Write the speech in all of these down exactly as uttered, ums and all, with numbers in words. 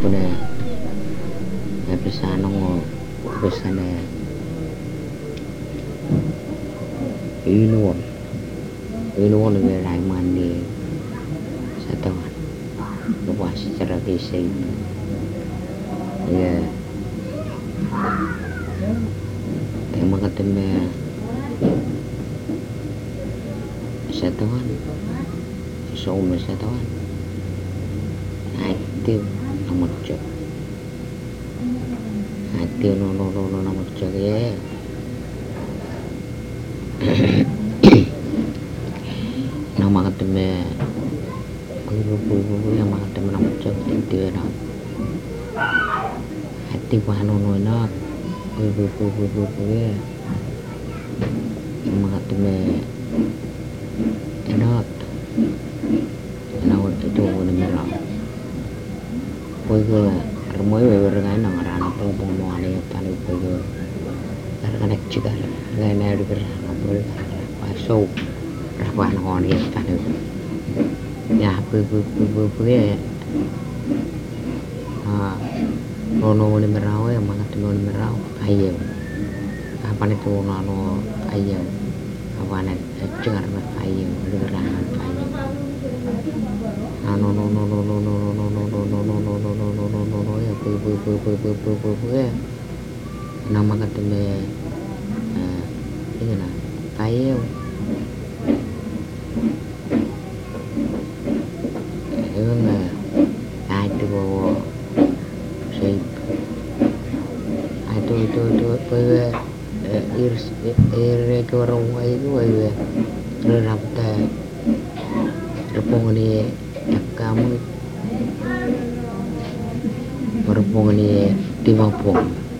pune ya bisa nongo bisa ne inuan inuan về lại màn đi sa to lupa secara fisik ya emang katanya setawan sumber setawan aktif nomor cek aktif no no no no nomor cek ya nama katanya buru-buru yang makan temen nomor cek itu ya aktif wano no no buru-buru ya yang makan temen enak enak itu udah merah bây giờ mới về cái nó ra nó bông bông mò này ta được bây giờ cái này chưa cái này được ra nó mới quá sâu ra qua nó này ta được nhà bự bự bự bự bự à nó nó này merau ya mana tuh nó merau ayo apa nih tuh nó nó ayo apa nih cengar ayo được ra ayo no no no no no no no no no no no no no no no no no no ya pu pu pu pu pu pu pu pu ya nama katanya ini nah tayo itu nggak ai itu bawa shape itu itu itu apa ya iris iris ke orang itu ya rambutnya repong ini kamu berhubungan ni di bawah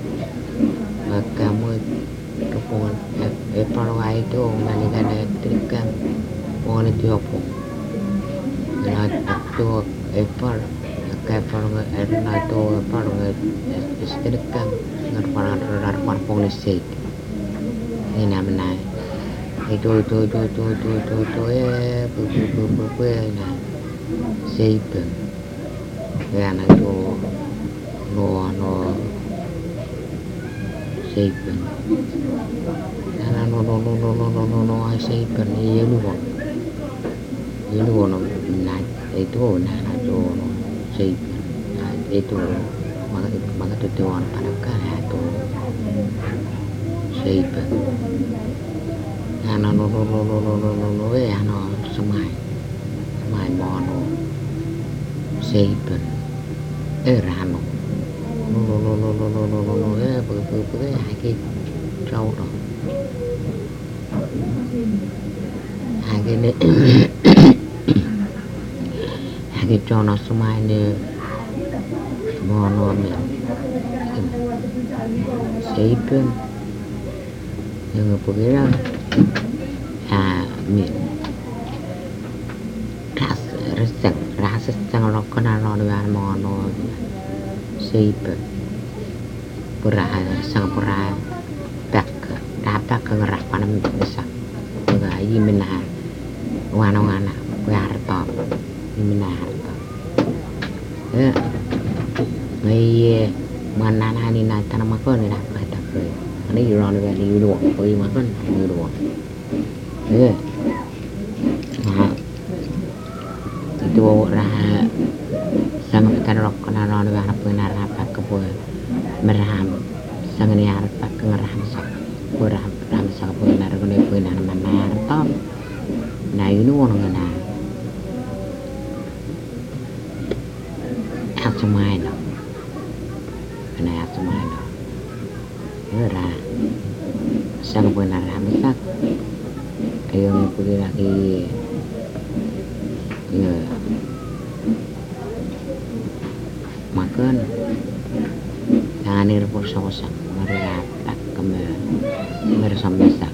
kamu berhubungan eh para itu mana kan terikat hubungan di bawah nah itu eh par kayak para erna itu para terikat dengan para para polisi ini namanya itu itu itu itu itu itu itu ya bu bu bu bu bu nah shape ya nah itu no no shape nah no no no no no no no no shape ini lu kok ini lu no nah itu nah itu no shape nah itu maka maka itu tuan pada kaya itu shape nah no no no no no no no no no ya no semai semai mono shape eh rano no no no no no no no no no eh bự bự bự hai cái trâu rồi hai cái này hai cái trâu nó semai nè mono nè shape yang bergerak ah miệng ras rasang rasang lo kena lo dengan mono shape pura sang pura tak dapat kengerak panam bisa enggak ini menah wana wana biar top ini menah top eh ngai mana nani nai tanam apa ni dah kata ke ini orang ni ni dua, pergi makan ni dua. Eh, nah itu orang sang kita rok kena orang ni apa nak apa kepo meraham sang ni apa kengeraham sak, beraham ram sak kepo nak kena kepo nak mana top, nah ini orang kena apa main lah, kena apa main lah. Ra sang benar hamsak ayo pergi lagi ya makan jangan irpos-posak meratak keme mersambesak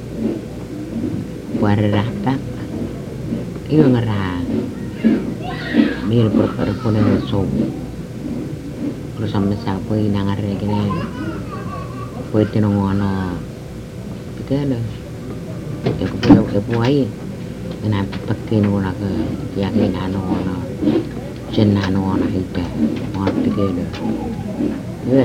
waratak iyo ngera mir perpone so mersambesak poi nangare kene pwede nang ano kita ada ya ko ya buhay na pagkino na ka yakin ano ano jenna no na ita mo together yeah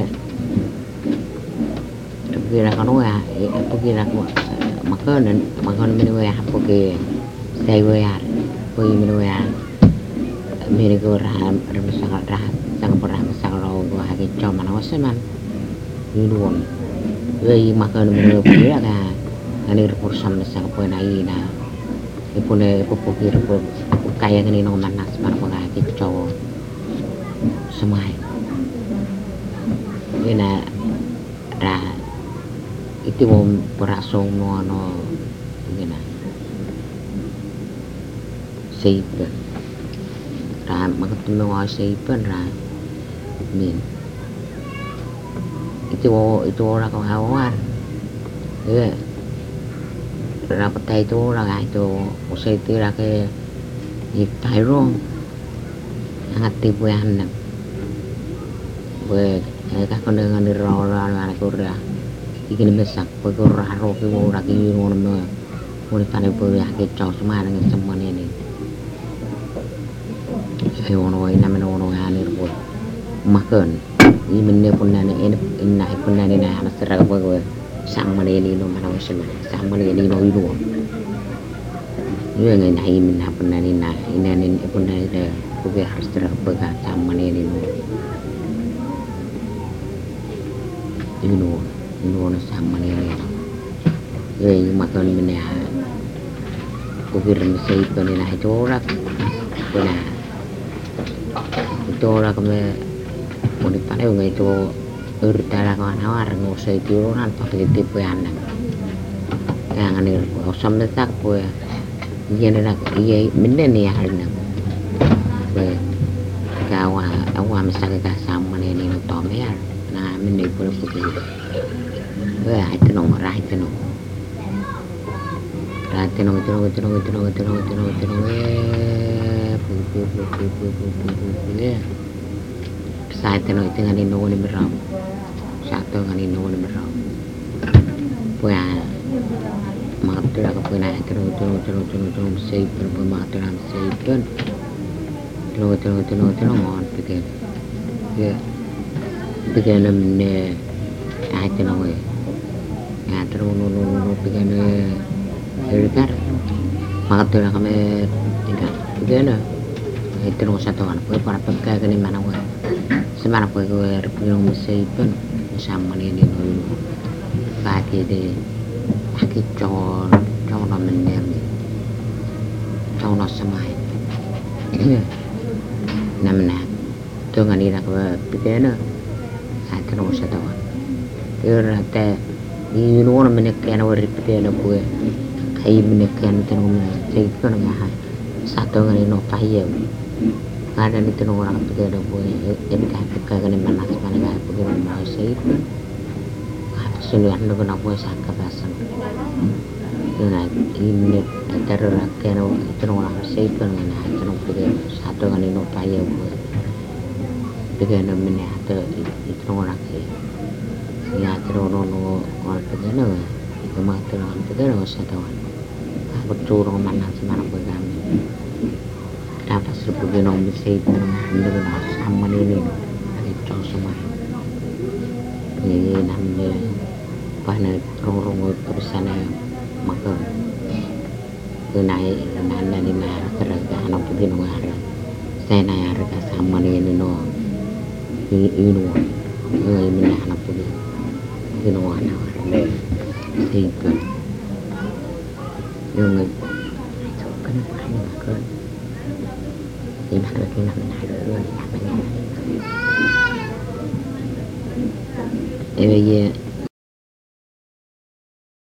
together kanu ya together ko makanan makanan menu ya poke sai we ya poi menu ya menu ko ram ram sangat rah sang perang sang ro ko ha ke cho mana waseman ni duon we makanan menu poi ya ka ani repur sam sang poi nai na ipune popoki repur kaya ngani no manas par ko ha ke cho semai ina ra itu mau perasaan mau no gimana seipen ra makatulong ako seipen ra min itu itu orang kau awar ya ra patay itu ra itu usai itu ra ke ipai rong hangat tipu yang nam buat các con đường đi rò ra là cô ra cái này mới sạc với cô ra rồi cái vô ra cái vô nó mới vô đi phải đi vừa cái trò số mà nó xong mà này này cái vô nó nằm nó nó ăn được rồi mà cần ini mình pun này này ini này pun này này nó sẽ ra cái vừa sang mà này đi nó mà nó sẽ mà sang mà này đi nó đi luôn như ngày này mình học pun này này ini này pun này là cái việc harus ra cái sang mà này đi nó ino ino na sama ni ni makan mana ko kirim sai ko ni na itu rak ko na itu rak me mo ni pare ngai to urta ko na war ngo sai ti ran pa ke ti pu an yang ani ko sam na tak ko ye ni nak ye min ni ya na ko ka wa awa ma sa ka sama ni ni no to me ya nah mình đi qua phố kia với ai tên ông ra tên ông ra tên ông tên ông tên ông tên ông tên ông tên ông tên ông pu pu pu pu pu pu pu pu ya sai tên ông tên anh đi nô đi berang satu anh đi nô đi berang punya mak tu lah kau nak tên ông tên ông tên ông tên ông tên ông xây pen pen mak tu làm xây pen tên ông tên ông tên ông tên ông ngon fikir ya Bigyan namin eh kahit ano eh kahit ano no no no bigyan eh repair makatulong kami tidak bigyan na itu no sa tuan ko para pagka ganin man ako semana ko ko repulong mesay pun sama ni ni no kahit ide akit chon chon na men ni chon na samay namna to ngani na ko bigyan na itu no sa tuan Kira te ini orang menekan orang repeat na buat kayak menekan itu orang saya kan nggak satu kali no payah ada itu orang repeat na buat jadi kayak kayak ni mana mana kayak begini mau saya itu suluhan lo kena buat sakit rasan nah ini terus kayak itu orang saya kan nggak itu orang repeat satu kali no payah buat begini mana itu itu orang ya terus nono orang begini itu mah terus begini usah tahu betul orang mana semana begini kenapa serbu begini orang bisa itu dengan sama ini itu semua ini namanya pada orang-orang bersana makan kenai nanda di mana terus anak begini orang saya naya harga sama ini no ini ini ini mana anak begini nó nào này thì cần nhưng người cái nó phải là cơn thì bắt được cái năm này rồi làm cái này bây giờ